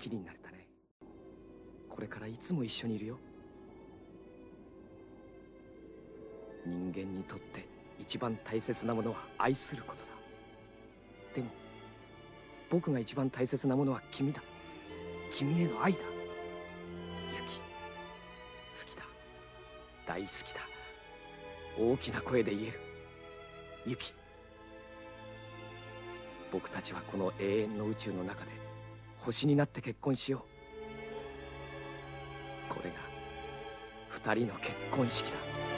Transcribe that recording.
きりになれたね。これからいつも一緒にいるよ。人間にとって一番大切なものは愛することだ。でも僕が一番大切なものは君だ。君への愛だ。ユキ、好きだ。大好きだ。大きな声で言える。ユキ、僕たちはこの永遠の宇宙の中で星になって結婚しよう。これが二人の結婚式だ。